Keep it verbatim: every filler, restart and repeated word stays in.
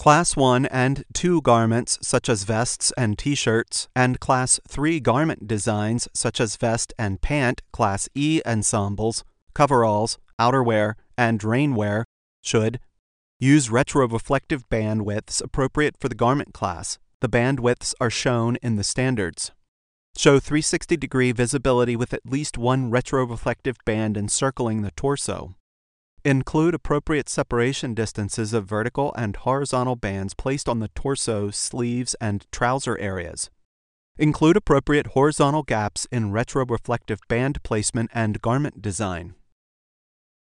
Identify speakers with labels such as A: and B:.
A: Class one and two garments such as vests and t-shirts, and Class three garment designs such as vest and pant, Class E ensembles, coveralls, outerwear, and rainwear should use retroreflective band widths appropriate for the garment class. The band widths are shown in the standards. Show three hundred sixty degree visibility with at least one retroreflective band encircling the torso. Include appropriate separation distances of vertical and horizontal bands placed on the torso, sleeves, and trouser areas. Include appropriate horizontal gaps in retroreflective band placement and garment design.